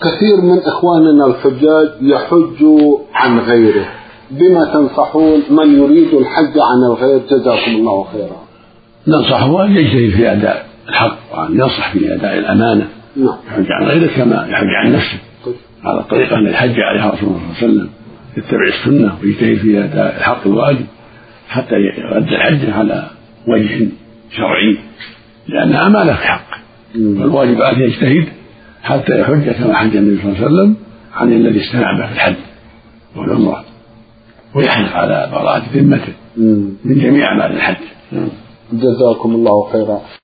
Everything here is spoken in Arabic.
كثير من إخواننا الحجاج يحج عن غيره، بما تنصحون من يريد الحج عن الغير جزاكم الله خيرا؟ ننصحه أن يجتهد في أداء الحق وأن ينصح في أداء الأمانة. يحج عن غيره كما يحج عن نفسه. هذا الطريقة التي حج عليها رسول الله صلى الله عليه وسلم، يتبع السنة ويجتهد في أداء الحق الواجب حتى يؤدي الحج على وجه شرعي، لأنها أمانة في حق، والواجب عليه يجتهد حتى يحج كما حج النبي صلى الله عليه وسلم عن الذي استنعبه في الحج والعمرة، ويحرص على براءة ذمته من جميع أعمال الحج. جزاكم الله خيرا.